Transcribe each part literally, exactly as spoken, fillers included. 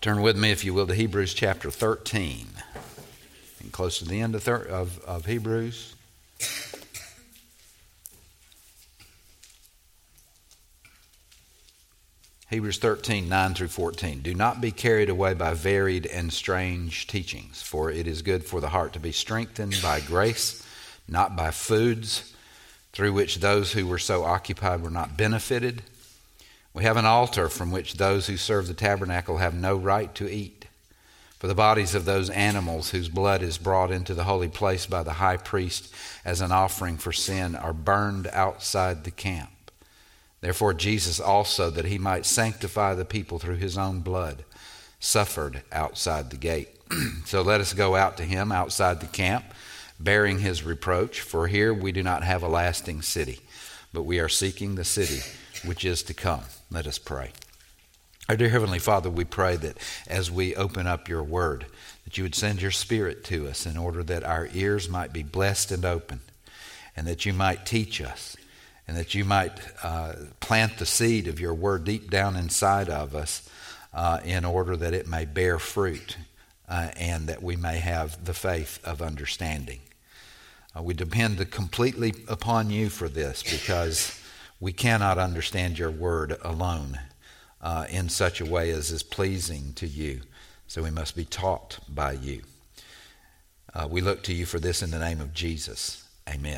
Turn with me, if you will, to Hebrews chapter thirteen. And close to the end of, thir- of, of Hebrews. Hebrews thirteen, nine through fourteen. Do not be carried away by varied and strange teachings, for it is good for the heart to be strengthened by grace, not by foods, through which those who were so occupied were not benefited. We have an altar from which those who serve the tabernacle have no right to eat. For the bodies of those animals whose blood is brought into the holy place by the high priest as an offering for sin are burned outside the camp. Therefore Jesus also, that he might sanctify the people through his own blood, suffered outside the gate. So let us go out to him outside the camp, bearing his reproach. For here we do not have a lasting city, but we are seeking the city which is to come. Let us pray. Our dear Heavenly Father, we pray that as we open up your word, that you would send your Spirit to us in order that our ears might be blessed and open, and that you might teach us, and that you might uh, plant the seed of your word deep down inside of us uh, in order that it may bear fruit uh, and that we may have the faith of understanding. Uh, we depend completely upon you for this, because we cannot understand your word alone uh, in such a way as is pleasing to you. So we must be taught by you. Uh, we look to you for this in the name of Jesus. Amen.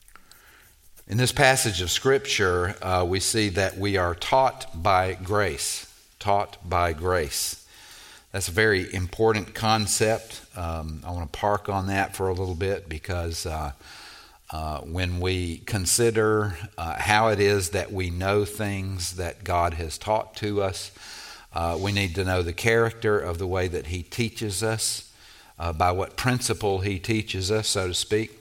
In this passage of Scripture, uh, we see that we are taught by grace. Taught by grace. That's a very important concept. Um, I want to park on that for a little bit because uh, uh, when we consider uh, how it is that we know things that God has taught to us, uh, we need to know the character of the way that he teaches us, uh, by what principle he teaches us, so to speak.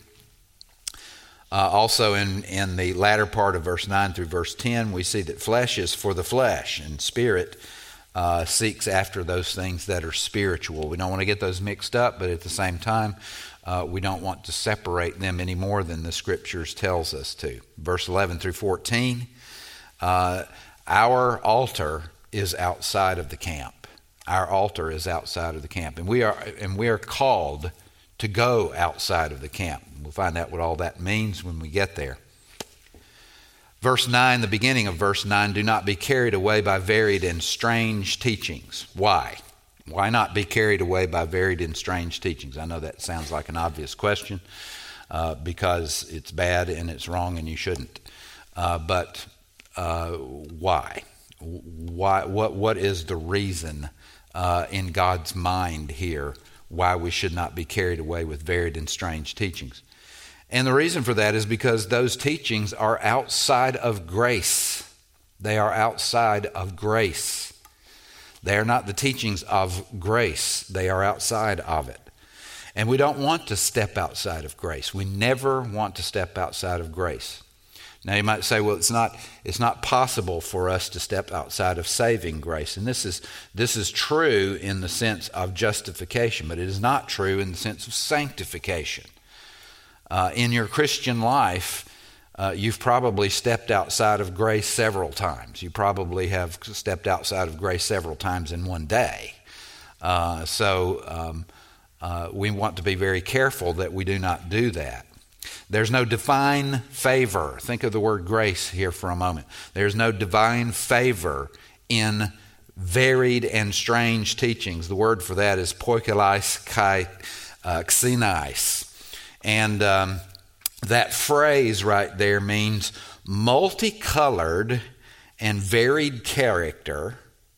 Uh, also in, in the latter part of verse nine through verse ten, we see that flesh is for the flesh, and spirit uh, seeks after those things that are spiritual. We don't want to get those mixed up, but at the same time, uh, we don't want to separate them any more than the Scriptures tells us to. Verse eleven through fourteen, uh, our altar is outside of the camp. Our altar is outside of the camp, and we are and we are called to go outside of the camp. We'll find out what all that means when we get there. Verse nine, the beginning of verse nine, do not be carried away by varied and strange teachings. Why? Why not be carried away by varied and strange teachings? I know that sounds like an obvious question uh, because it's bad and it's wrong and you shouldn't. Uh, but uh, why? Why? What? What is the reason uh, in God's mind here why we should not be carried away with varied and strange teachings? And the reason for that is because those teachings are outside of grace. They are outside of grace. They are not the teachings of grace. They are outside of it. And we don't want to step outside of grace. We never want to step outside of grace. Now you might say, well, it's not it's not possible for us to step outside of saving grace. And this is this is true in the sense of justification, but it is not true in the sense of sanctification. Uh, in your Christian life, uh, you've probably stepped outside of grace several times. You probably have stepped outside of grace several times in one day. Uh, so um, uh, we want to be very careful that we do not do that. There's no divine favor. Think of the word grace here for a moment. There's no divine favor in varied and strange teachings. The word for that is poikelais kai uh, xenais. And um, that phrase right there means multicolored and varied character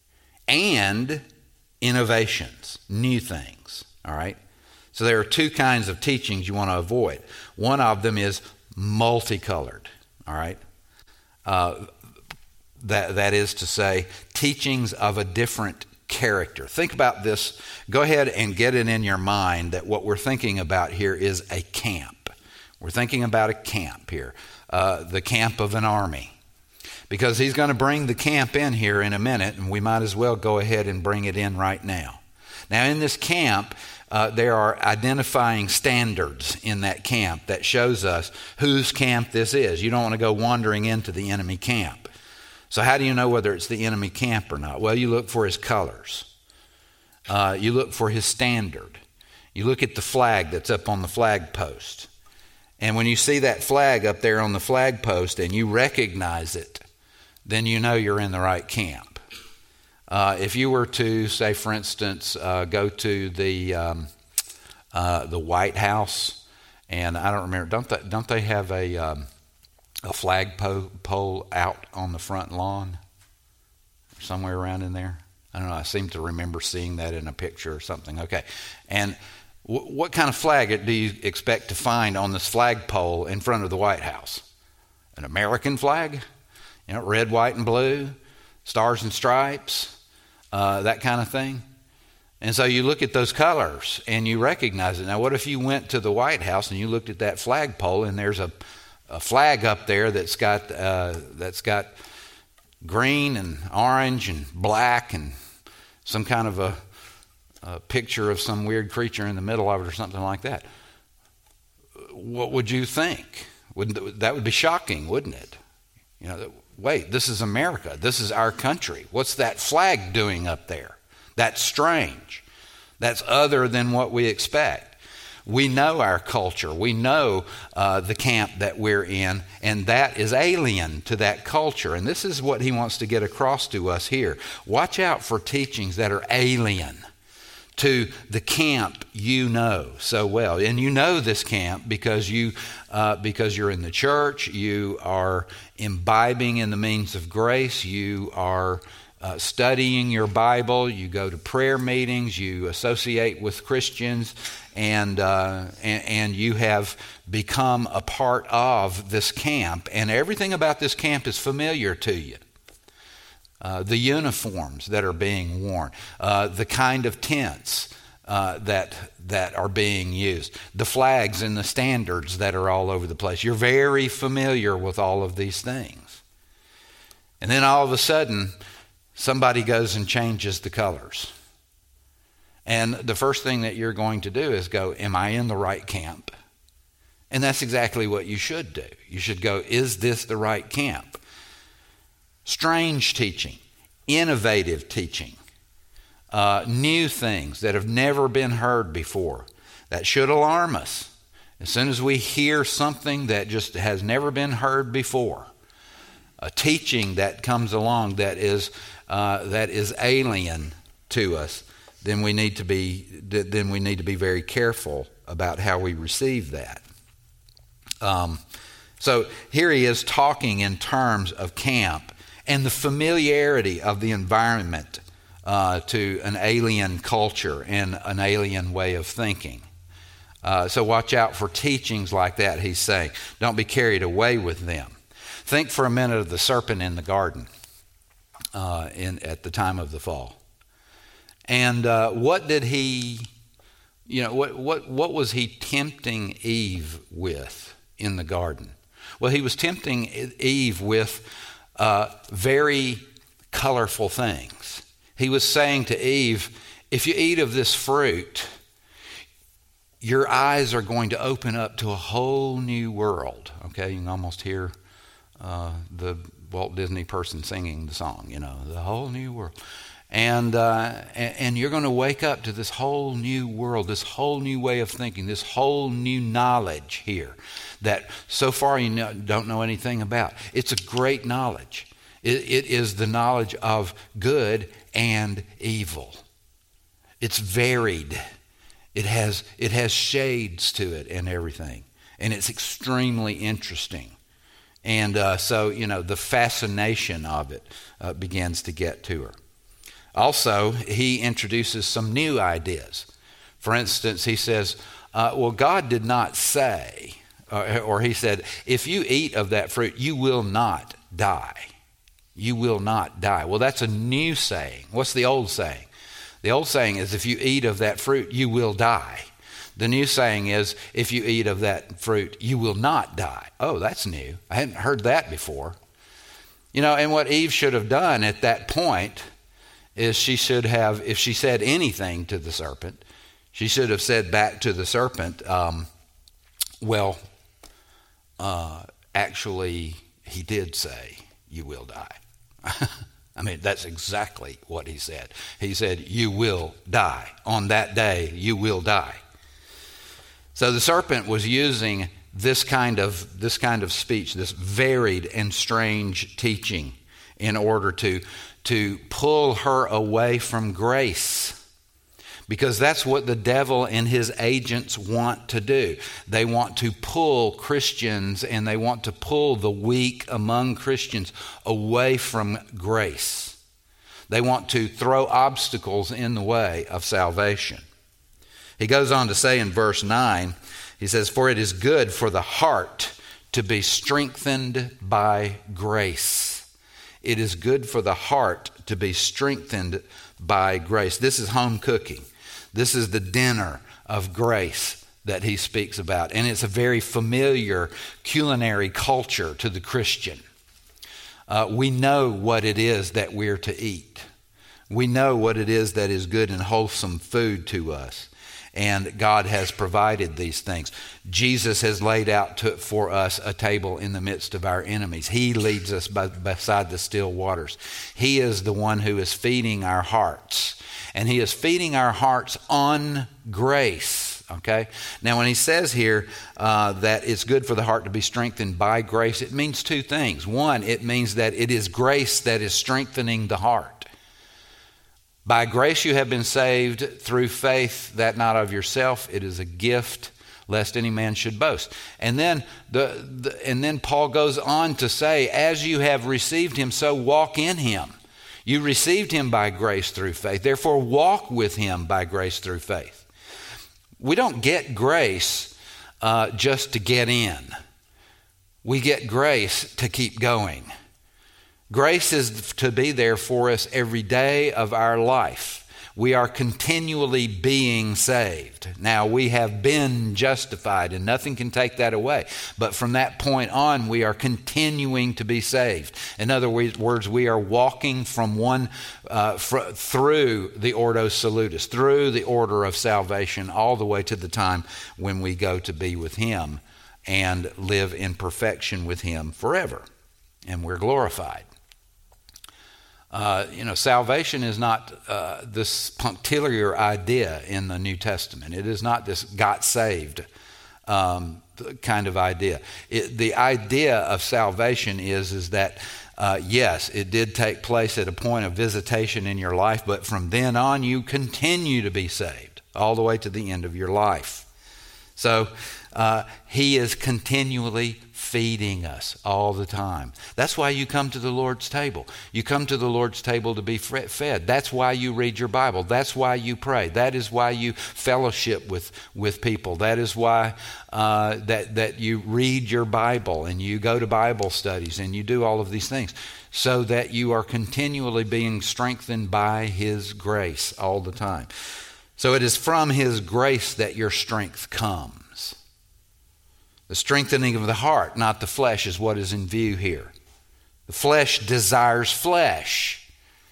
and innovations, new things, all right? So there are two kinds of teachings you want to avoid. One of them is multicolored, all right? Uh, that that is to say, teachings of a different character. Think about this. Go ahead and get it in your mind that what we're thinking about here is a camp. We're thinking about a camp here, uh, the camp of an army. Because he's going to bring the camp in here in a minute, and we might as well go ahead and bring it in right now. Now in this camp, Uh, there are identifying standards in that camp that shows us whose camp this is. You don't want to go wandering into the enemy camp. So how do you know whether it's the enemy camp or not? Well, you look for his colors. Uh, you look for his standard. You look at the flag that's up on the flag post. And when you see that flag up there on the flag post and you recognize it, then you know you're in the right camp. Uh, if you were to, say, for instance, uh, go to the um, uh, the White House, and I don't remember, don't they, don't they have a um, a flag po- pole out on the front lawn, somewhere around in there? I don't know. I seem to remember seeing that in a picture or something. Okay, and w- what kind of flag do you expect to find on this flagpole in front of the White House? An American flag, you know, red, white, and blue, stars and stripes, uh, that kind of thing. And so you look at those colors and you recognize it. Now, what if you went to the White House and you looked at that flagpole and there's a, a flag up there that's got uh, that's got green and orange and black and some kind of a, a picture of some weird creature in the middle of it or something like that? What would you think? Wouldn't that would be shocking, wouldn't it? You know, wait, this is America. This is our country. What's that flag doing up there? That's strange. That's other than what we expect. We know our culture. We know uh, the camp that we're in, and that is alien to that culture. And this is what he wants to get across to us here. Watch out for teachings that are alien to the camp you know so well. And you know this camp because, you, uh, because you're in the church, you are imbibing in the means of grace, you are Uh, studying your Bible, you go to prayer meetings, you associate with Christians, and, uh, and and you have become a part of this camp, and everything about this camp is familiar to you. Uh, the uniforms that are being worn, uh, the kind of tents uh, that that are being used, the flags and the standards that are all over the place. You're very familiar with all of these things. And then all of a sudden, somebody goes and changes the colors. And the first thing that you're going to do is go, am I in the right camp? And that's exactly what you should do. You should go, is this the right camp? Strange teaching, innovative teaching, uh, new things that have never been heard before. That should alarm us. As soon as we hear something that just has never been heard before, a teaching that comes along that is uh, that is alien to us, then we need to be then we need to be very careful about how we receive that. Um, so here he is talking in terms of camp and the familiarity of the environment uh, to an alien culture and an alien way of thinking. Uh, so watch out for teachings like that, he's saying. Don't be carried away with them. Think for a minute of the serpent in the garden uh, in, at the time of the fall. And uh, what did he, you know, what, what, what was he tempting Eve with in the garden? Well, he was tempting Eve with uh, very colorful things. He was saying to Eve, if you eat of this fruit, your eyes are going to open up to a whole new world. Okay, you can almost hear uh, the Walt Disney person singing the song, you know, the whole new world. And, uh, and and you're going to wake up to this whole new world, this whole new way of thinking, this whole new knowledge here that so far you know, don't know anything about. It's a great knowledge. It, it is the knowledge of good and evil. It's varied. It has it has shades to it and everything, and it's extremely interesting. And uh, so you know the fascination of it uh, begins to get to her. Also, he introduces some new ideas. For instance, he says, uh, well, God did not say, uh, or he said, if you eat of that fruit, you will not die. You will not die. Well, that's a new saying. What's the old saying? The old saying is, if you eat of that fruit, you will die. The new saying is, if you eat of that fruit, you will not die. Oh, that's new. I hadn't heard that before. You know, and what Eve should have done at that point is she should have, if she said anything to the serpent, she should have said back to the serpent, um, well, uh, actually, he did say, you will die. I mean, that's exactly what he said. He said, you will die. On that day, you will die. So the serpent was using this kind of this kind of speech, this varied and strange teaching, in order to, to pull her away from grace. Because that's what the devil and his agents want to do. They want to pull Christians, and they want to pull the weak among Christians away from grace. They want to throw obstacles in the way of salvation. He goes on to say in verse nine, he says, for it is good for the heart to be strengthened by grace. It is good for the heart to be strengthened by grace. This is home cooking. This is the dinner of grace that he speaks about. And it's a very familiar culinary culture to the Christian. Uh, we know what it is that we're to eat. We know what it is that is good and wholesome food to us. And God has provided these things. Jesus has laid out to, for us a table in the midst of our enemies. He leads us by, beside the still waters. He is the one who is feeding our hearts. And he is feeding our hearts on grace. Okay? Now, when he says here uh, that it's good for the heart to be strengthened by grace, it means two things. One, it means that it is grace that is strengthening the heart. By grace you have been saved through faith, that not of yourself. It is a gift, lest any man should boast. And then the, the and then Paul goes on to say, as you have received him, so walk in him. You received him by grace through faith. Therefore, walk with him by grace through faith. We don't get grace uh, just to get in. We get grace to keep going. Grace is to be there for us every day of our life. We are continually being saved. Now, we have been justified, and nothing can take that away. But from that point on, we are continuing to be saved. In other words, we are walking from one uh, fr- through the Ordo Salutis, through the order of salvation, all the way to the time when we go to be with him and live in perfection with him forever. And we're glorified. Uh, you know, salvation is not uh, this punctiliar idea in the New Testament. It is not this got saved um, kind of idea. It, the idea of salvation is, is that, uh, yes, it did take place at a point of visitation in your life, but from then on you continue to be saved all the way to the end of your life. So uh, he is continually feeding us all the time. That's why you come to the Lord's table. You come to the Lord's table to be fed. That's why you read your Bible. That's why you pray. That is why you fellowship with, with people. That is why uh, that, that you read your Bible and you go to Bible studies and you do all of these things so that you are continually being strengthened by his grace all the time. So it is from his grace that your strength comes. The strengthening of the heart, not the flesh, is what is in view here. The flesh desires flesh.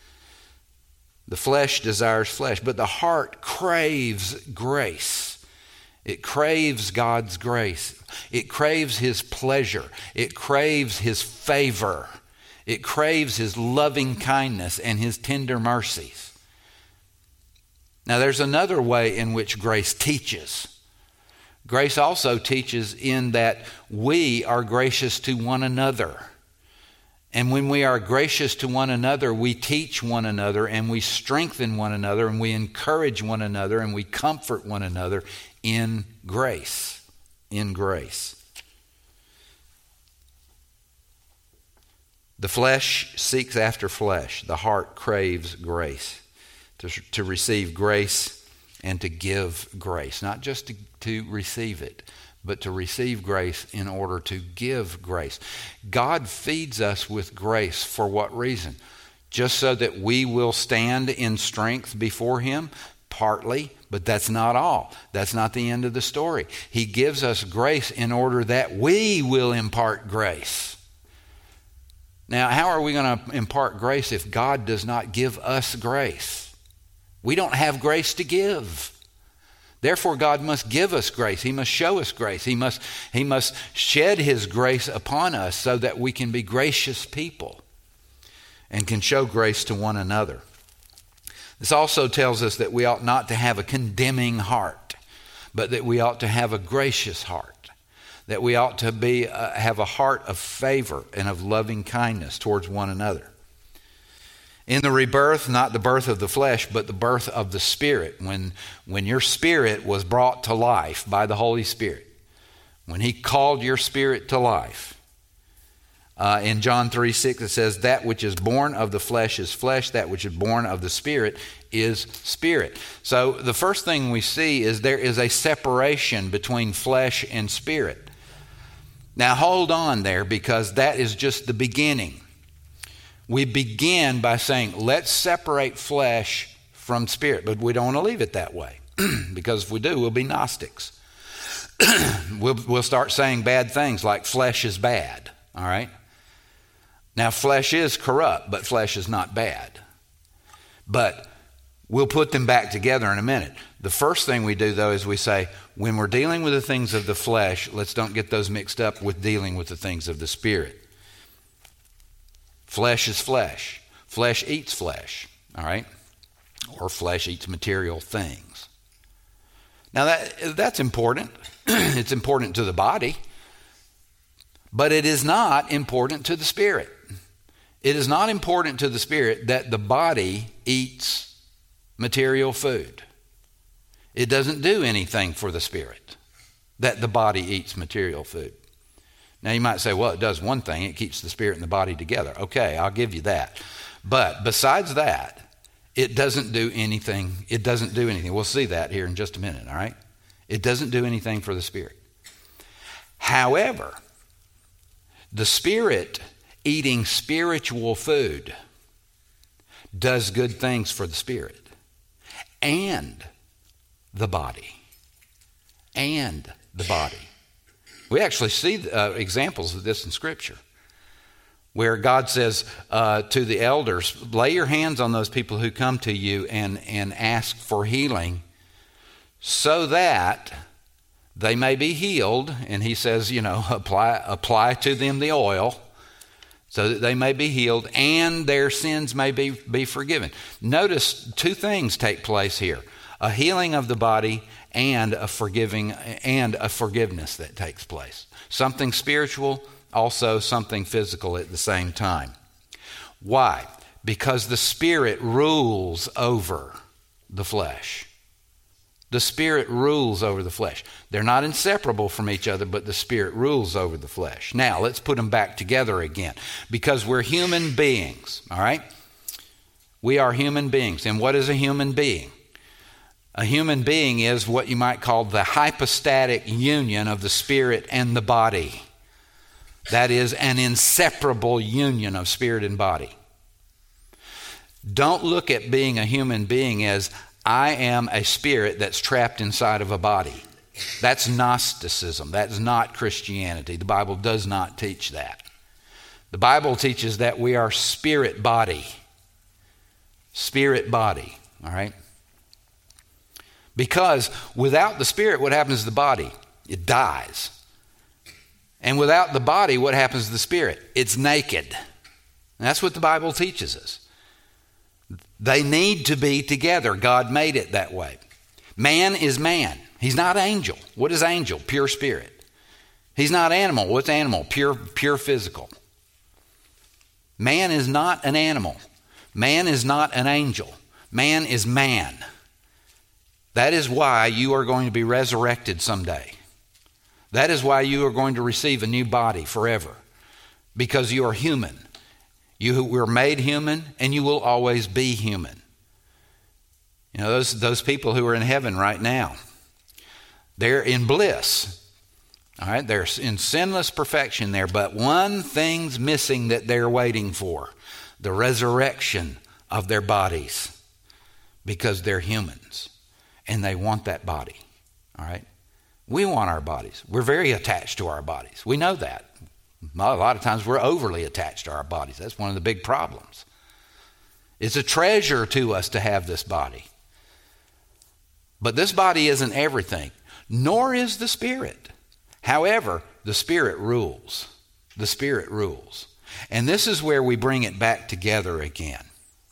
The flesh desires flesh, but the heart craves grace. It craves God's grace. It craves his pleasure. It craves his favor. It craves his loving kindness and his tender mercies. Now, there's another way in which grace teaches. Grace also teaches in that we are gracious to one another. And when we are gracious to one another, we teach one another and we strengthen one another and we encourage one another and we comfort one another in grace. In grace. The flesh seeks after flesh. The heart craves grace. To, to receive grace and to give grace. Not just to, to receive it, but to receive grace in order to give grace. God feeds us with grace for what reason? Just so that we will stand in strength before him? Partly, but that's not all. That's not the end of the story. He gives us grace in order that we will impart grace. Now, how are we going to impart grace if God does not give us grace? We don't have grace to give. Therefore, God must give us grace. He must show us grace. He must, he must shed his grace upon us so that we can be gracious people. and can show grace to one another. This also tells us that we ought not to have a condemning heart, but that we ought to have a gracious heart, that we ought to be uh, have a heart of favor and of loving kindness towards one another. In the rebirth, not the birth of the flesh, but the birth of the Spirit, when, when your spirit was brought to life by the Holy Spirit, when he called your spirit to life. Uh, in John three six, it says, that which is born of the flesh is flesh, that which is born of the Spirit is spirit. So the first thing we see is there is a separation between flesh and spirit. Now hold on there, because that is just the beginning. We begin by saying, let's separate flesh from spirit, but we don't want to leave it that way, because if we do, we'll be Gnostics. we'll, we'll start saying bad things like flesh is bad, all right? Now, flesh is corrupt, but flesh is not bad. But we'll put them back together in a minute. The first thing we do, though, is we say, when we're dealing with the things of the flesh, let's don't get those mixed up with dealing with the things of the Spirit. Flesh is flesh. Flesh eats flesh, all right? Or flesh eats material things. Now, that that's important. It's important to the body, but it is not important to the Spirit. It is not important to the Spirit that the body eats material food. It doesn't do anything for the Spirit that the body eats material food. Now you might say, well, it does one thing. It keeps the Spirit and the body together. Okay, I'll give you that. But besides that, it doesn't do anything. It doesn't do anything. We'll see that here in just a minute, all right? It doesn't do anything for the Spirit. However, the Spirit eating spiritual food does good things for the Spirit and the body. And the body. We actually see uh, examples of this in Scripture, where God says uh, to the elders, lay your hands on those people who come to you and, and ask for healing so that they may be healed. And he says, you know, apply, apply to them the oil so that they may be healed and their sins may be, be forgiven. Notice two things take place here: a healing of the body and a forgiving and a forgiveness that takes place. Something spiritual, also something physical at the same time. Why? Because the Spirit rules over the flesh. The Spirit rules over the flesh. They're not inseparable from each other, but the Spirit rules over the flesh. Now, let's put them back together again, because we're human beings, all right? We are human beings. And what is a human being? A human being is what you might call the hypostatic union of the Spirit and the body. That is an inseparable union of spirit and body. Don't look at being a human being as, I am a spirit that's trapped inside of a body. That's Gnosticism. That's not Christianity. The Bible does not teach that. The Bible teaches that we are spirit body. Spirit body, all right? Because without the Spirit, what happens to the body? It dies. And without the body, what happens to the Spirit? It's naked. And that's what the Bible teaches us. They need to be together. God made it that way. Man is man. He's not angel. What is angel? Pure spirit. He's not animal. What's animal? Pure, pure physical. Man is not an animal. Man is not an angel. Man is man. That is why you are going to be resurrected someday. That is why you are going to receive a new body forever. Because you are human. You were made human, and you will always be human. You know, those, those people who are in heaven right now, they're in bliss. All right, they're in sinless perfection there, but one thing's missing that they're waiting for: the resurrection of their bodies, because they're humans and they want that body. All right, we want our bodies. We're very attached to our bodies. We know that. A lot of times we're overly attached to our bodies. That's one of the big problems. It's a treasure to us to have this body. But this body isn't everything, nor is the Spirit. However, the Spirit rules. The Spirit rules. And this is where we bring it back together again.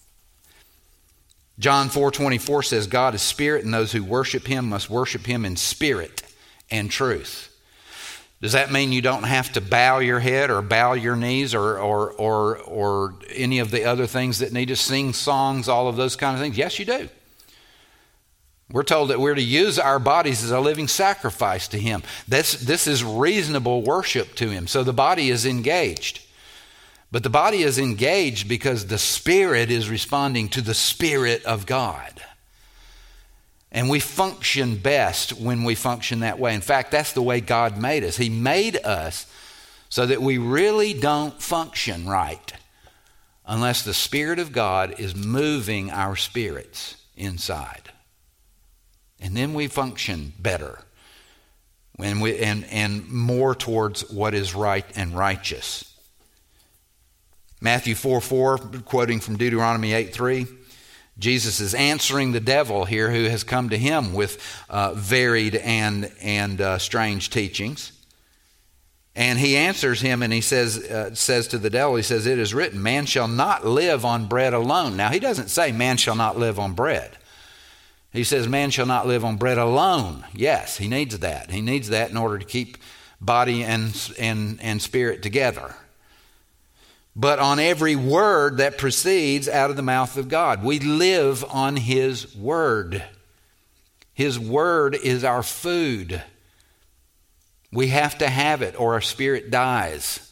John four twenty-four says, God is spirit, and those who worship him must worship him in spirit and truth. Does that mean you don't have to bow your head or bow your knees or or or or any of the other things that need to sing songs, all of those kind of things? Yes, you do. We're told that we're to use our bodies as a living sacrifice to him. This, this is reasonable worship to him. So the body is engaged. But the body is engaged because the Spirit is responding to the Spirit of God. And we function best when we function that way. In fact, that's the way God made us. He made us so that we really don't function right unless the Spirit of God is moving our spirits inside. And then we function better when we and, and more towards what is right and righteous. Matthew four four, quoting from Deuteronomy eight three, Jesus is answering the devil here who has come to him with uh, varied and, and uh, strange teachings. And he answers him and he says, uh, says to the devil, he says, it is written, man shall not live on bread alone. Now he doesn't say man shall not live on bread. He says man shall not live on bread alone. Yes, he needs that. He needs that in order to keep body and, and, and spirit together. But on every word that proceeds out of the mouth of God. We live on his word. His word is our food. We have to have it or our spirit dies.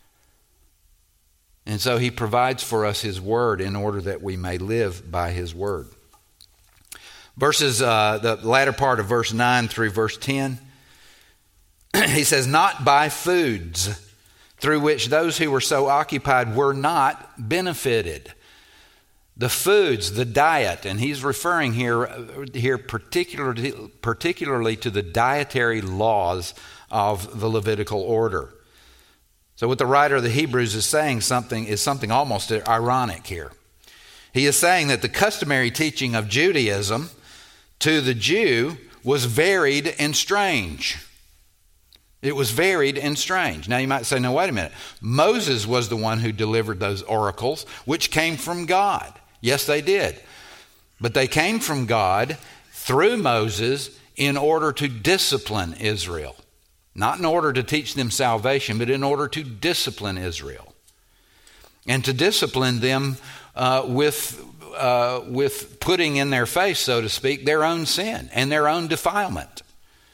And so he provides for us his word in order that we may live by his word. Verses, uh, the latter part of verse nine through verse ten, he says, not by foods through which those who were so occupied were not benefited. The foods, the diet, and he's referring here, here particularly, particularly to the dietary laws of the Levitical order. So what the writer of the Hebrews is saying something is something almost ironic here. He is saying that the customary teaching of Judaism to the Jew was varied and strange. It was varied and strange. Now you might say, no, wait a minute. Moses was the one who delivered those oracles, which came from God. Yes, they did. But they came from God through Moses in order to discipline Israel. Not in order to teach them salvation, but in order to discipline Israel. And to discipline them uh, with, uh, with putting in their face, so to speak, their own sin and their own defilement.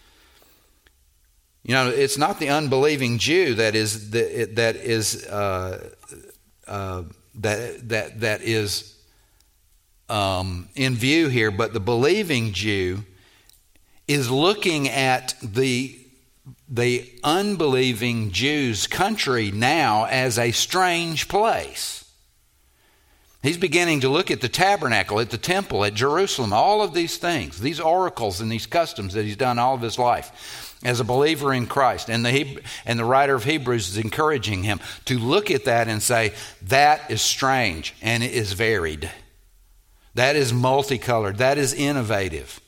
You know, it's not the unbelieving Jew that is the, that is uh, uh, that that that is um, in view here, but the believing Jew is looking at the the unbelieving Jew's country now as a strange place. He's beginning to look at the tabernacle, at the temple, at Jerusalem, all of these things, these oracles and these customs that he's done all of his life as a believer in Christ. And the and the writer of Hebrews is encouraging him to look at that and say, that is strange and it is varied. That is multicolored. That is innovative.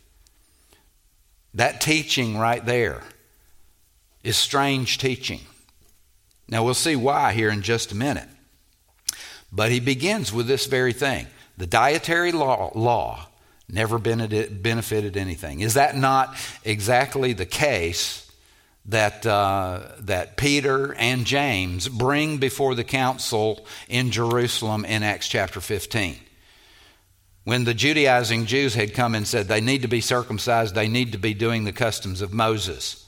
That teaching right there is strange teaching. Now we'll see why here in just a minute. But he begins with this very thing. The dietary law, law never benefited anything. Is that not exactly the case that uh, that Peter and James bring before the council in Jerusalem in Acts chapter fifteen? When the Judaizing Jews had come and said they need to be circumcised, they need to be doing the customs of Moses.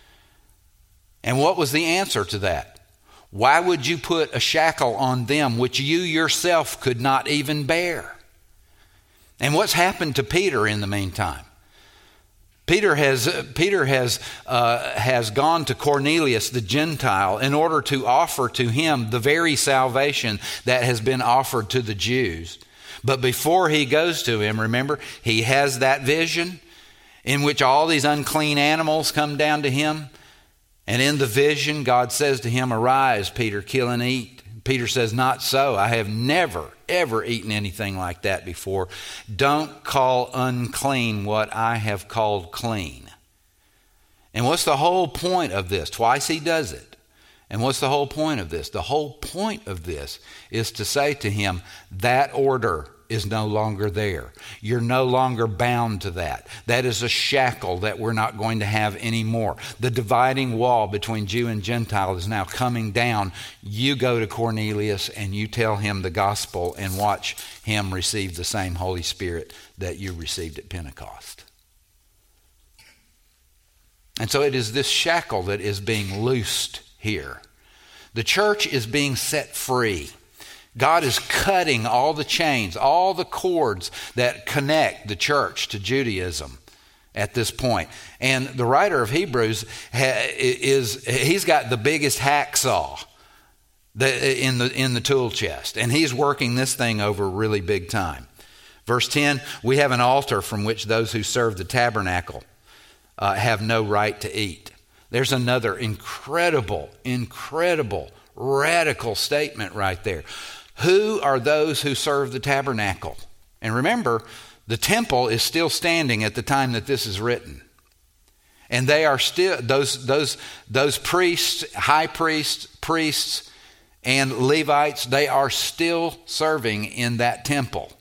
And what was the answer to that? Why would you put a shackle on them which you yourself could not even bear? And what's happened to Peter in the meantime? Peter has Peter has uh, has gone to Cornelius the Gentile in order to offer to him the very salvation that has been offered to the Jews. But before he goes to him, remember, he has that vision in which all these unclean animals come down to him. And in the vision, God says to him, "Arise, Peter, kill and eat." Peter says, "Not so. I have never, ever eaten anything like that before. Don't call unclean what I have called clean." And what's the whole point of this? Twice he does it. And what's the whole point of this? The whole point of this is to say to him, that order is no longer there. You're no longer bound to that. That is a shackle that we're not going to have anymore. The dividing wall between Jew and Gentile is now coming down. You go to Cornelius and you tell him the gospel and watch him receive the same Holy Spirit that you received at Pentecost. And so it is this shackle that is being loosed here. The church is being set free. God is cutting all the chains, all the cords that connect the church to Judaism at this point. And the writer of Hebrews ha, is he's got the biggest hacksaw in the in the tool chest, and he's working this thing over really big time. Verse ten, we have an altar from which those who serve the tabernacle uh, have no right to eat. There's another incredible, incredible, radical statement right there. Who are those who serve the tabernacle? And remember, the temple is still standing at the time that this is written. And they are still, those, those, those priests, high priests, priests, and Levites, they are still serving in that temple.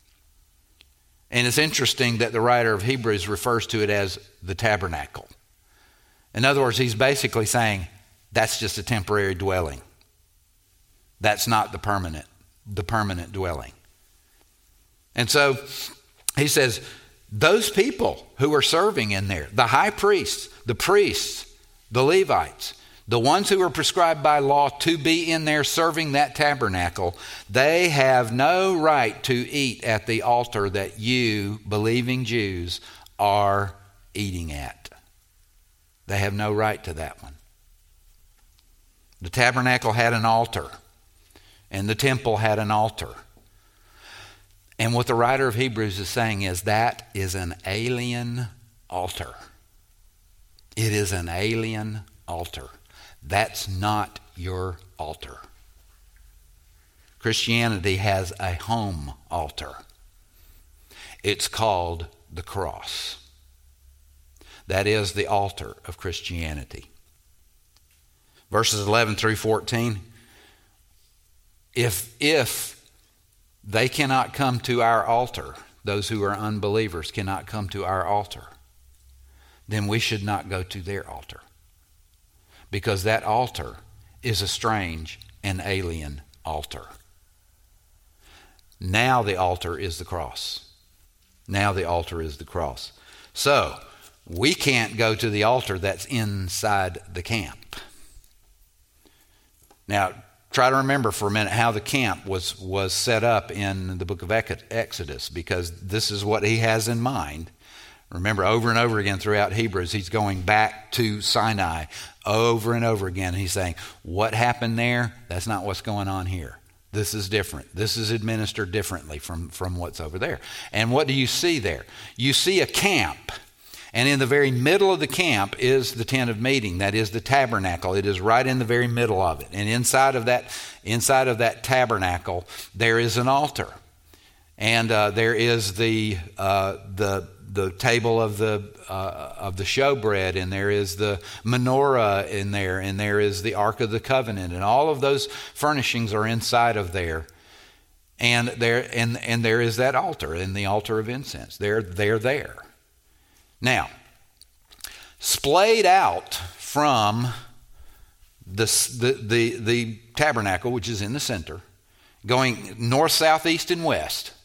And it's interesting that the writer of Hebrews refers to it as the tabernacle. In other words, he's basically saying that's just a temporary dwelling. That's not the permanent, the permanent dwelling. And so he says, those people who are serving in there, the high priests, the priests, the Levites, the ones who are prescribed by law to be in there serving that tabernacle, they have no right to eat at the altar that you, believing Jews, are eating at. They have no right to that one. The tabernacle had an altar, and the temple had an altar. And what the writer of Hebrews is saying is that is an alien altar. It is an alien altar. That's not your altar. Christianity has a home altar. It's called the cross. That is the altar of Christianity. Verses eleven through fourteen. If, if they cannot come to our altar, those who are unbelievers cannot come to our altar, then we should not go to their altar. Because that altar is a strange and alien altar. Now the altar is the cross. Now the altar is the cross. So, we can't go to the altar that's inside the camp. Now, try to remember for a minute how the camp was, was set up in the book of Exodus, because this is what he has in mind. Remember, over and over again throughout Hebrews, he's going back to Sinai over and over again. He's saying, what happened there? That's not what's going on here. This is different. This is administered differently from, from what's over there. And what do you see there? You see a camp. And in the very middle of the camp is the tent of meeting. That is the tabernacle. It is right in the very middle of it. And inside of that, inside of that tabernacle, there is an altar. And uh, there is the uh, the the table of the uh, of the showbread, and there is the menorah in there, and there is the Ark of the Covenant, and all of those furnishings are inside of there. And there and and there is that altar, and the altar of incense. They're they're there. Now, splayed out from the, the, the, the tabernacle, which is in the center, going north, south, east, and west,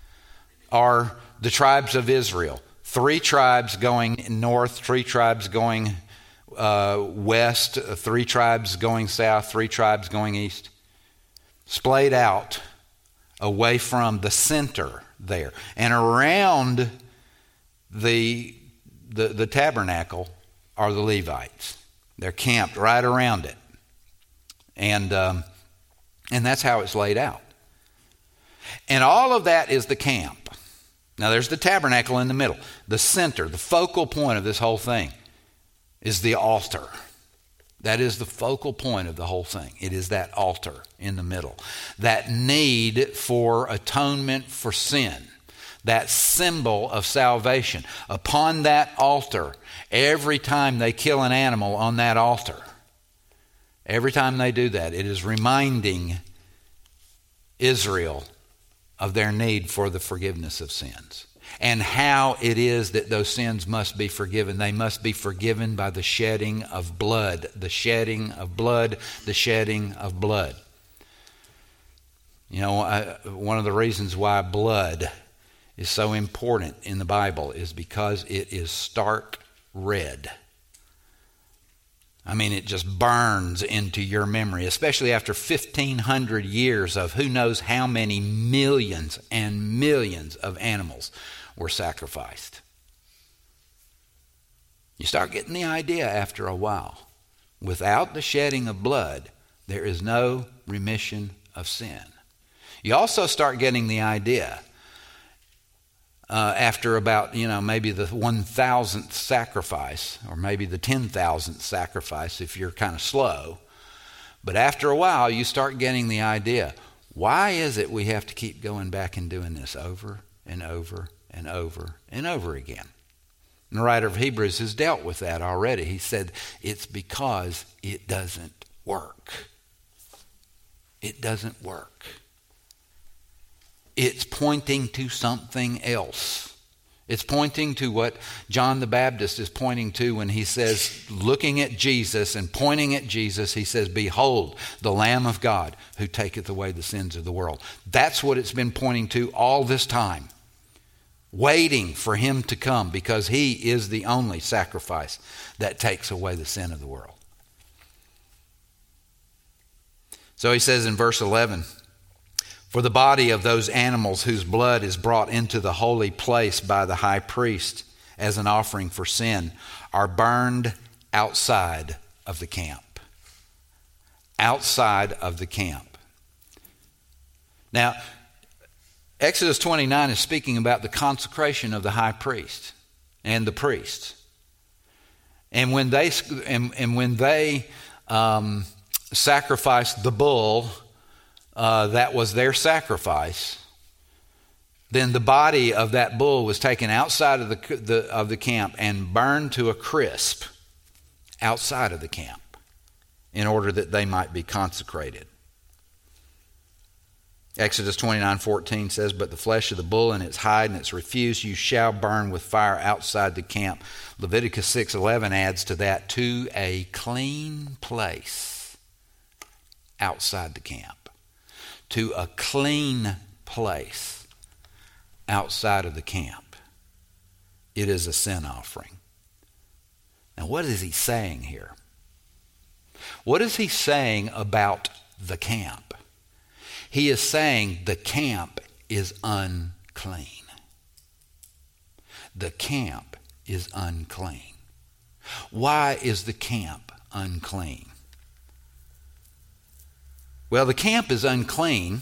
are the tribes of Israel. Three tribes going north, three tribes going uh, west, three tribes going south, three tribes going east. Splayed out away from the center there. And around the The, the tabernacle are the Levites. They're camped right around it. And, um, and that's how it's laid out. And all of that is the camp. Now there's the tabernacle in the middle. The center, the focal point of this whole thing is the altar. That is the focal point of the whole thing. It is that altar in the middle. That need for atonement for sin. That symbol of salvation. Upon that altar, every time they kill an animal on that altar, Every time they do that, it is reminding Israel of their need for the forgiveness of sins and how it is that those sins must be forgiven. They must be forgiven by the shedding of blood, the shedding of blood, the shedding of blood. You know, I, one of the reasons why blood is so important in the Bible is because it is stark red. I mean, it just burns into your memory, especially after fifteen hundred years of who knows how many millions and millions of animals were sacrificed. You start getting the idea after a while. Without the shedding of blood, there is no remission of sin. You also start getting the idea Uh, after about, you know, maybe the one thousandth sacrifice, or maybe the ten thousandth sacrifice if you're kind of slow. But after a while, you start getting the idea, why is it we have to keep going back and doing this over and over and over and over again? And the writer of Hebrews has dealt with that already. He said, it's because it doesn't work. It doesn't work. It's pointing to something else. It's pointing to what John the Baptist is pointing to when he says, looking at Jesus and pointing at Jesus, he says, behold, the Lamb of God who taketh away the sins of the world. That's what it's been pointing to all this time. Waiting for him to come because he is the only sacrifice that takes away the sin of the world. So he says in verse eleven, for the body of those animals whose blood is brought into the holy place by the high priest as an offering for sin are burned outside of the camp. Outside of the camp. Now, Exodus twenty-nine is speaking about the consecration of the high priest and the priests. And when they and, and when they um, sacrificed the bull, Uh, that was their sacrifice, then the body of that bull was taken outside of the, the of the camp and burned to a crisp outside of the camp in order that they might be consecrated. Exodus twenty-nine fourteen says, but the flesh of the bull and its hide and its refuse you shall burn with fire outside the camp. Leviticus six eleven adds to that, to a clean place outside the camp. To a clean place outside of the camp. It is a sin offering. Now, what is he saying here? What is he saying about the camp? He is saying the camp is unclean. The camp is unclean. Why is the camp unclean? Well, the camp is unclean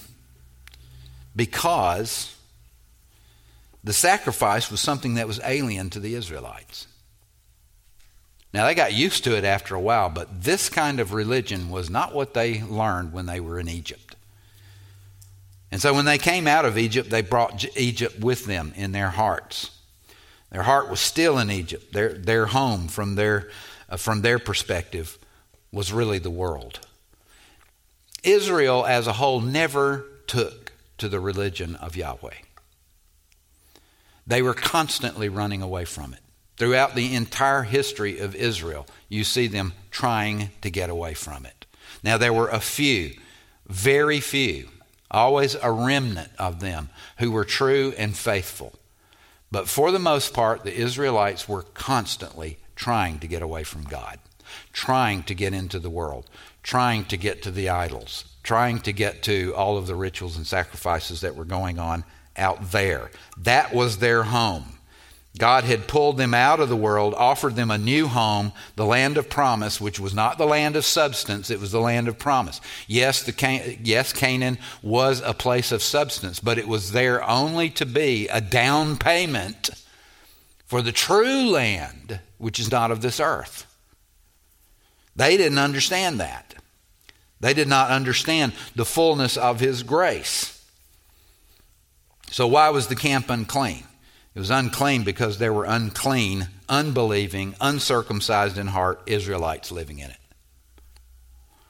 because the sacrifice was something that was alien to the Israelites. Now, they got used to it after a while, but this kind of religion was not what they learned when they were in Egypt. And so when they came out of Egypt, they brought Egypt with them in their hearts. Their heart was still in Egypt. Their, their home, from their, uh, from their perspective, was really the world. Israel as a whole never took to the religion of Yahweh. They were constantly running away from it. Throughout the entire history of Israel, you see them trying to get away from it. Now, there were a few, very few, always a remnant of them who were true and faithful. But for the most part, the Israelites were constantly trying to get away from God, trying to get into the world, trying to get to the idols, trying to get to all of the rituals and sacrifices that were going on out there. That was their home. God had pulled them out of the world, offered them a new home, the land of promise, which was not the land of substance, it was the land of promise. Yes, the Can- yes, Canaan was a place of substance, but it was there only to be a down payment for the true land, which is not of this earth. They didn't understand that. They did not understand the fullness of his grace. So why was the camp unclean? It was unclean because there were unclean, unbelieving, uncircumcised in heart Israelites living in it.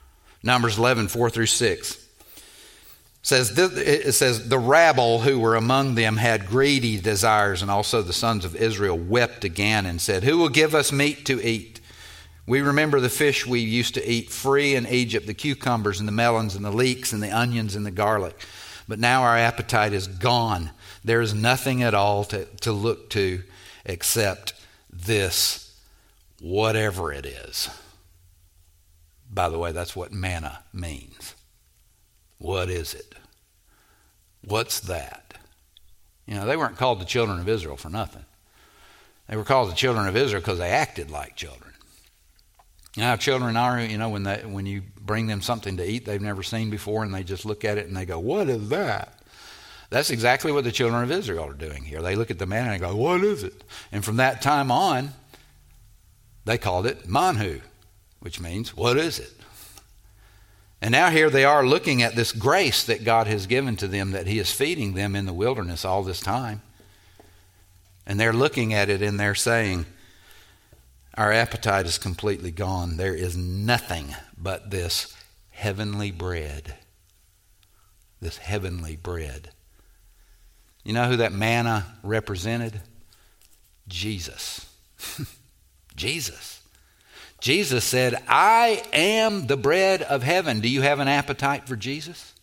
Numbers eleven, four through six. Says, it says, the rabble who were among them had greedy desires, and also the sons of Israel wept again and said, who will give us meat to eat? We remember the fish we used to eat free in Egypt, the cucumbers and the melons and the leeks and the onions and the garlic. But now our appetite is gone. There is nothing at all to, to look to except this, whatever it is. By the way, that's what manna means. What is it? What's that? You know, they weren't called the children of Israel for nothing. They were called the children of Israel because they acted like children. You know how children are, you know, when they, when you bring them something to eat they've never seen before, and they just look at it and they go, what is that? That's exactly what the children of Israel are doing here. They look at the manna and they go, what is it? And from that time on, they called it manhu, which means, what is it? And now here they are looking at this grace that God has given to them, that he is feeding them in the wilderness all this time. And they're looking at it and they're saying, our appetite is completely gone. There is nothing but this heavenly bread. This heavenly bread. You know who that manna represented? Jesus. Jesus. Jesus said, I am the bread of heaven. Do you have an appetite for Jesus?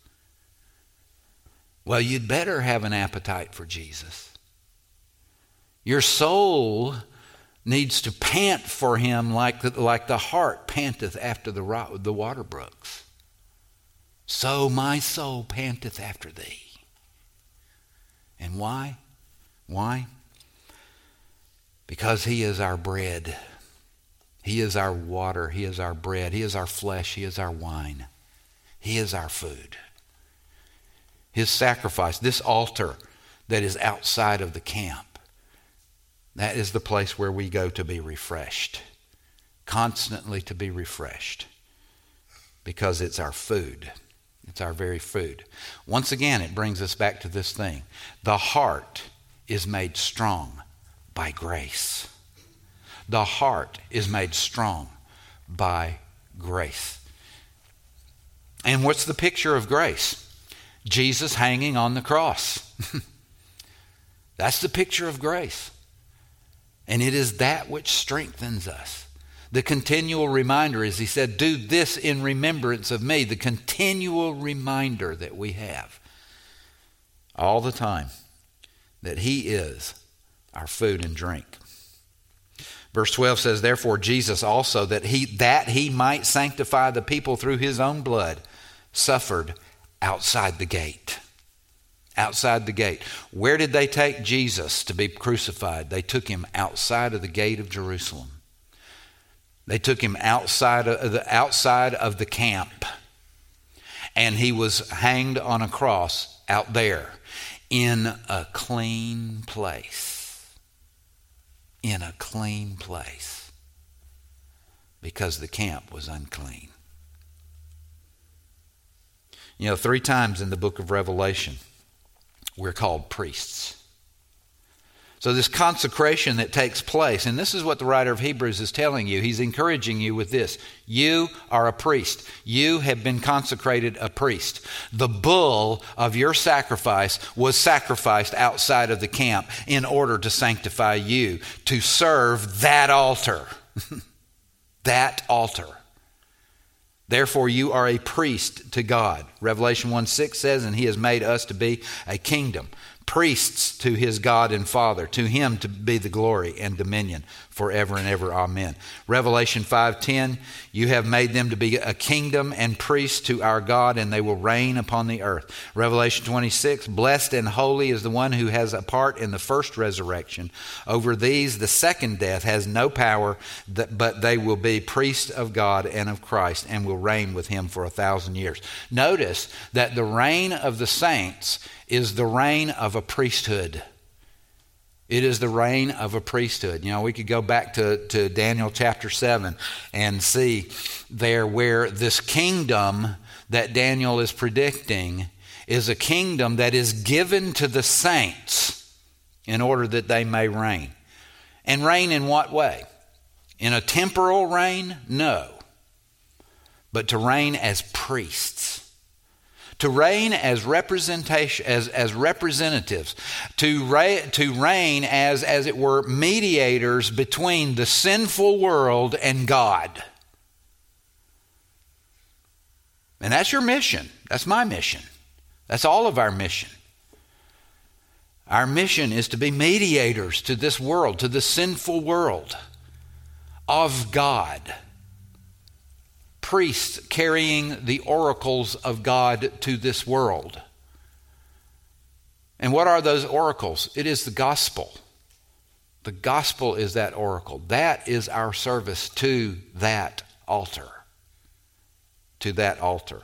Well, you'd better have an appetite for Jesus. Your soul needs to pant for him like the, like the hart panteth after the, the water brooks. So my soul panteth after thee. And why? Why? Because he is our bread. He is our water. He is our bread. He is our flesh. He is our wine. He is our food. His sacrifice, this altar that is outside of the camp, that is the place where we go to be refreshed. Constantly to be refreshed. Because it's our food. It's our very food. Once again, it brings us back to this thing. The heart is made strong by grace. The heart is made strong by grace. And what's the picture of grace? Jesus hanging on the cross. That's the picture of grace. And it is that which strengthens us. The continual reminder, as he said, do this in remembrance of me. The continual reminder that we have all the time that he is our food and drink. Verse twelve says, therefore Jesus also, that he that he might sanctify the people through his own blood, suffered outside the gate. Outside the gate. Where did they take Jesus to be crucified? They took him outside of the gate of Jerusalem. They took him outside of the, outside of the camp. And he was hanged on a cross out there in a clean place. In a clean place. Because the camp was unclean. You know, three times in the book of Revelation, we're called priests. So this consecration that takes place, and this is what the writer of Hebrews is telling you. He's encouraging you with this. You are a priest. You have been consecrated a priest. The bull of your sacrifice was sacrificed outside of the camp in order to sanctify you, to serve that altar. That altar. Therefore, you are a priest to God. Revelation one six says, and he has made us to be a kingdom, priests to his God and Father. To him to be the glory and dominion forever and ever. Amen. Revelation five ten, you have made them to be a kingdom and priests to our God, and they will reign upon the earth. Revelation twenty-six, blessed and holy is the one who has a part in the first resurrection. Over these the second death has no power, but they will be priests of God and of Christ, and will reign with him for a thousand years. Notice that the reign of the saints is the reign of a priesthood. It is the reign of a priesthood. You know, we could go back to, to Daniel chapter seven and see there where this kingdom that Daniel is predicting is a kingdom that is given to the saints in order that they may reign. And reign in what way? In a temporal reign? No. but to reign as priests. To reign as representation, as, as representatives. To, re, to reign as, as it were, mediators between the sinful world and God. And that's your mission. That's my mission. That's all of our mission. Our mission is to be mediators to this world, to the sinful world of God. Priests carrying the oracles of God to this world. And what are those oracles? It is the gospel. The gospel is that oracle. That is our service to that altar. To that altar.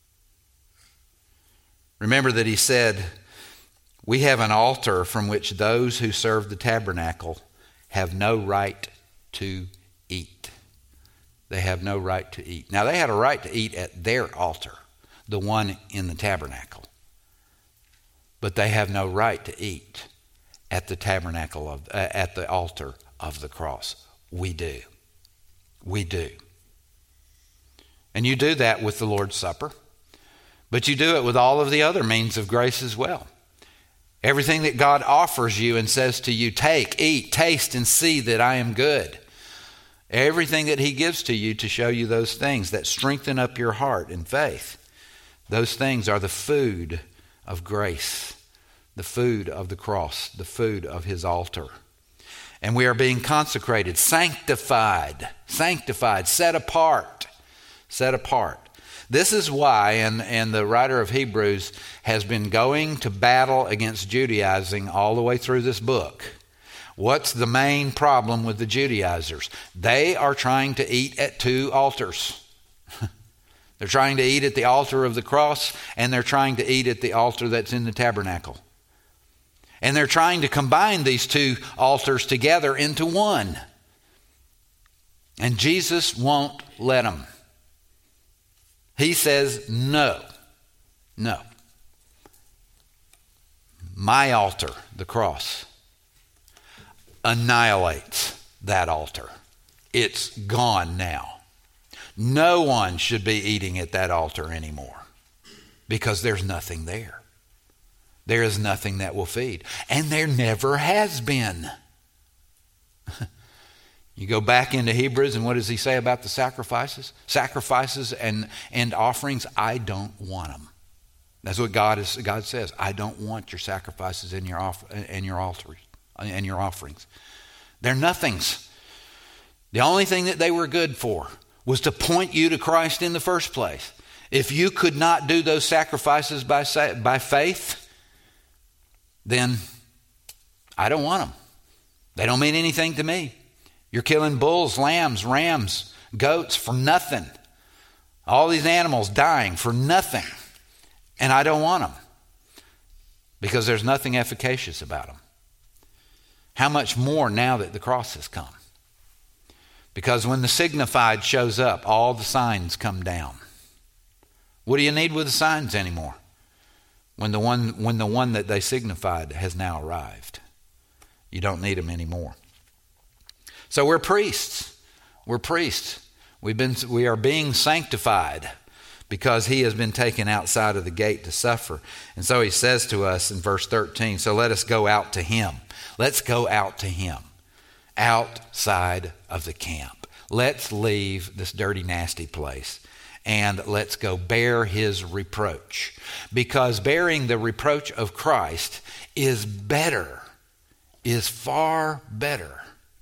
Remember that he said, we have an altar from which those who serve the tabernacle have no right to eat. They have no right to eat. Now, they had a right to eat at their altar, the one in the tabernacle. But they have no right to eat at the tabernacle of uh, at the altar of the cross. We do. We do. And you do that with the Lord's Supper. But you do it with all of the other means of grace as well. Everything that God offers you and says to you, take, eat, taste, and see that I am good. Everything that he gives to you to show you those things that strengthen up your heart in faith. Those things are the food of grace, the food of the cross, the food of his altar. And we are being consecrated, sanctified, sanctified, set apart, set apart. This is why, and, and the writer of Hebrews has been going to battle against Judaizing all the way through this book. What's the main problem with the Judaizers? They are trying to eat at two altars. They're trying to eat at the altar of the cross, and they're trying to eat at the altar that's in the tabernacle. And they're trying to combine these two altars together into one. And Jesus won't let them. He says, no, no. My altar, the cross, annihilates that altar. It's gone now. No one should be eating at that altar anymore because there's nothing there. There is nothing that will feed. And there never has been. You go back into Hebrews, and what does he say about the sacrifices? Sacrifices and, and offerings, I don't want them. That's what God is. God says, I don't want your sacrifices and your off, and your altars and your offerings. They're nothings. The only thing that they were good for was to point you to Christ in the first place. If you could not do those sacrifices by, by faith, then I don't want them. They don't mean anything to me. You're killing bulls, lambs, rams, goats for nothing. All these animals dying for nothing. And I don't want them because there's nothing efficacious about them. How much more now that the cross has come? Because when the signified shows up, all the signs come down. What do you need with the signs anymore? When the one, when the one that they signified has now arrived. You don't need them anymore. So we're priests. We're priests. We've been, we are being sanctified because he has been taken outside of the gate to suffer. And so he says to us in verse thirteen, so let us go out to him. Let's go out to him. Outside of the camp. Let's leave this dirty, nasty place. And let's go bear his reproach. Because bearing the reproach of Christ is better, is far better,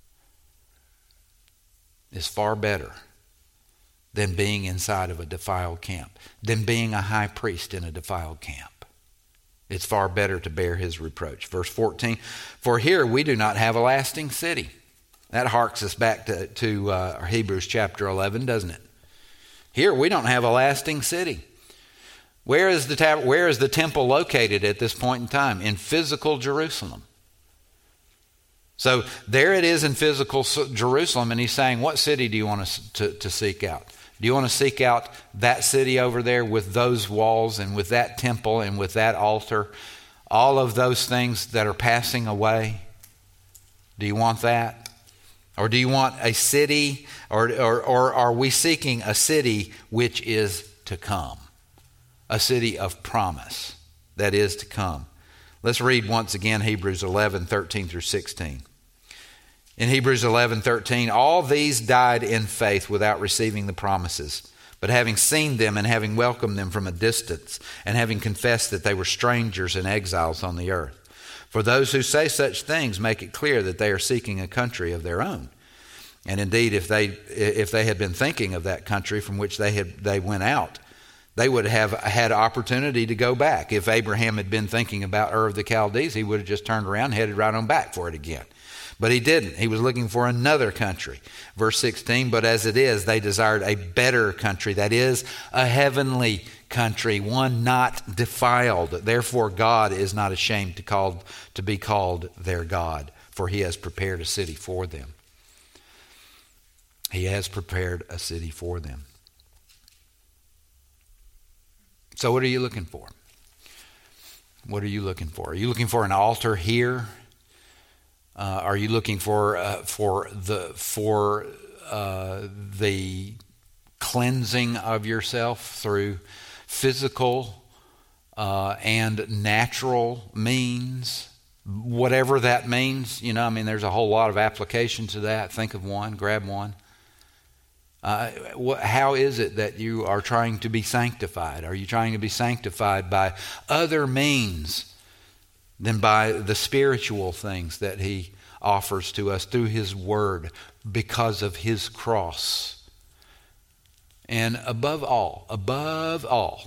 is far better than being inside of a defiled camp, than being a high priest in a defiled camp. It's far better to bear his reproach. Verse fourteen, for here we do not have a lasting city. That harks us back to, to uh, Hebrews chapter eleven, doesn't it? Here we don't have a lasting city. Where is the tab- where is the temple located at this point in time? In physical Jerusalem. So there it is in physical Jerusalem, and he's saying, what city do you want to, to, to seek out? Do you want to seek out that city over there with those walls and with that temple and with that altar? All of those things that are passing away? Do you want that? Or do you want a city, or, or, or are we seeking a city which is to come? A city of promise that is to come. Let's read once again Hebrews eleven, thirteen through sixteen. In Hebrews eleven, thirteen, all these died in faith without receiving the promises. But having seen them and having welcomed them from a distance, and having confessed that they were strangers and exiles on the earth. For those who say such things make it clear that they are seeking a country of their own. And indeed, if they if they had been thinking of that country from which they had they went out, they would have had opportunity to go back. If Abraham had been thinking about Ur of the Chaldees, he would have just turned around and headed right on back for it again. But he didn't. He was looking for another country. Verse sixteen, but as it is, they desired a better country, that is, a heavenly country, one not defiled. Therefore, God is not ashamed to, call, to be called their God, for he has prepared a city for them. He has prepared a city for them. So what are you looking for? What are you looking for? Are you looking for an altar here? Uh, are you looking for uh, for the for uh, the cleansing of yourself through physical uh, and natural means, whatever that means? You know, I mean, there's a whole lot of application to that. Think of one, grab one. Uh, what, how is it that you are trying to be sanctified? Are you trying to be sanctified by other means than by the spiritual things that he offers to us through his word because of his cross? And above all, above all,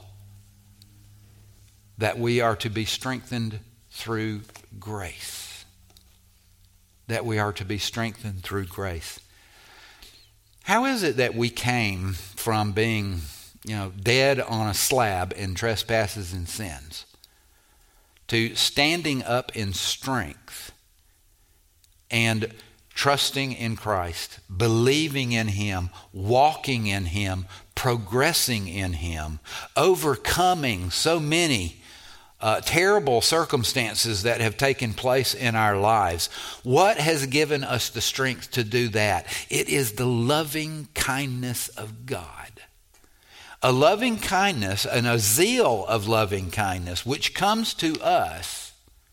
that we are to be strengthened through grace. That we are to be strengthened through grace. How is it that we came from being, you know, dead on a slab in trespasses and sins to standing up in strength and trusting in Christ, believing in him, walking in him, progressing in him, overcoming so many uh, terrible circumstances that have taken place in our lives? What has given us the strength to do that? It is the loving kindness of God. A loving kindness and a zeal of loving kindness which comes to us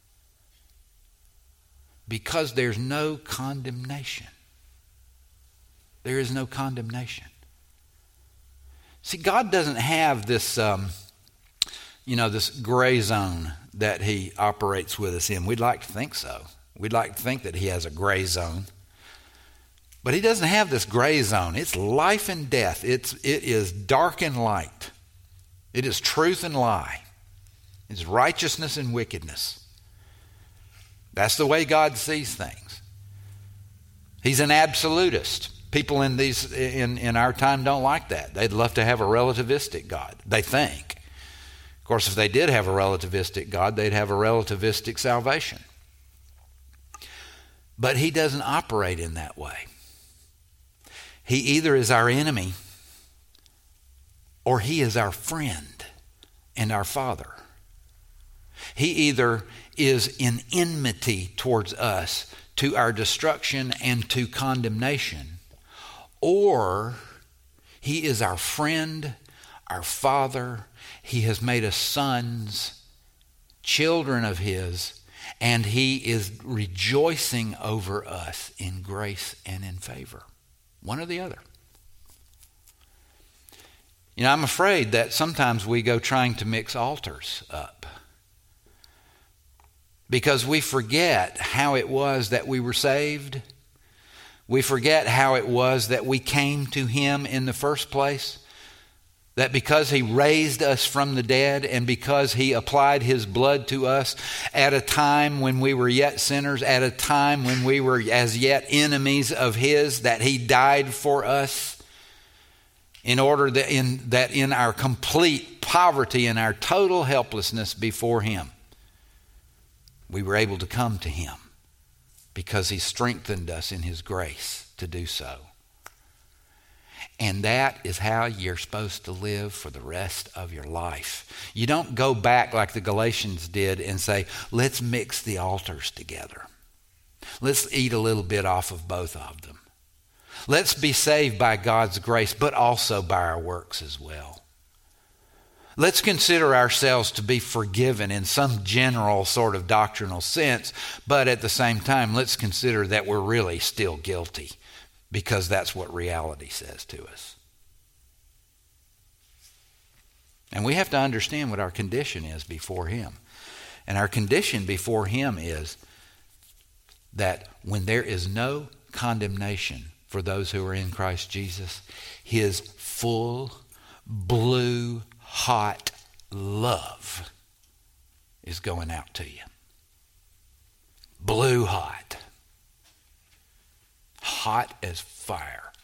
because there's no condemnation. There is no condemnation. See, God doesn't have this, um, you know, this gray zone that he operates with us in. We'd like to think so. We'd like to think that he has a gray zone. But he doesn't have this gray zone. It's life and death. It's, it is dark and light. It is truth and lie. It's righteousness and wickedness. That's the way God sees things. He's an absolutist. People in these in, in our time don't like that. They'd love to have a relativistic God, they think. Of course, if they did have a relativistic God, they'd have a relativistic salvation. But he doesn't operate in that way. He either is our enemy or he is our friend and our Father. He either is in enmity towards us to our destruction and to condemnation, or he is our friend, our Father. He has made us sons, children of his, and he is rejoicing over us in grace and in favor. One or the other. You know, I'm afraid that sometimes we go trying to mix altars up because we forget how it was that we were saved. We forget how it was that we came to him in the first place. That because he raised us from the dead and because he applied his blood to us at a time when we were yet sinners, at a time when we were as yet enemies of his, that he died for us in order that in, that in our complete poverty and our total helplessness before him, we were able to come to him because he strengthened us in his grace to do so. And that is how you're supposed to live for the rest of your life. You don't go back like the Galatians did and say, let's mix the altars together. Let's eat a little bit off of both of them. Let's be saved by God's grace, but also by our works as well. Let's consider ourselves to be forgiven in some general sort of doctrinal sense, but at the same time, let's consider that we're really still guilty, because that's what reality says to us. And we have to understand what our condition is before Him. And our condition before Him is that when there is no condemnation for those who are in Christ Jesus, His full, blue, hot love is going out to you. Blue hot. Hot as fire.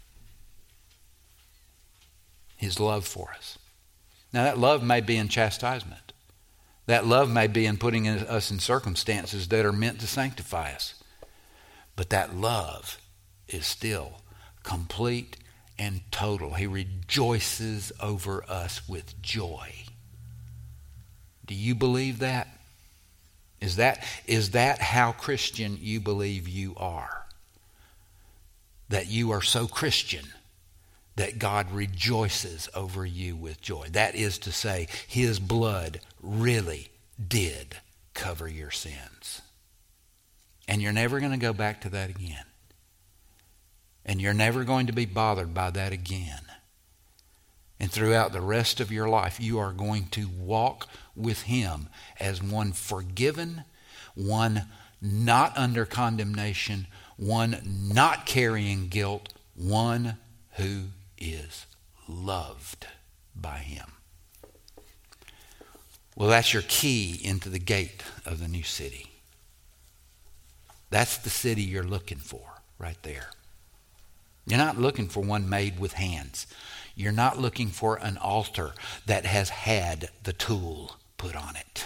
His love for us. Now that love may be in chastisement. That love may be in putting us in circumstances that are meant to sanctify us. But that love is still complete and total. He rejoices over us with joy. Do you believe that? Is that, is that how Christian you believe you are? That you are so Christian that God rejoices over you with joy. That is to say, His blood really did cover your sins. And you're never going to go back to that again. And you're never going to be bothered by that again. And throughout the rest of your life, you are going to walk with Him as one forgiven, one not under condemnation, one not carrying guilt, one who is loved by Him. Well, that's your key into the gate of the new city. That's the city you're looking for right there. You're not looking for one made with hands. You're not looking for an altar that has had the tool put on it.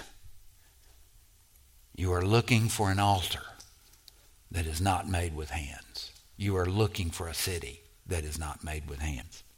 You are looking for an altar that is not made with hands. You are looking for a city that is not made with hands.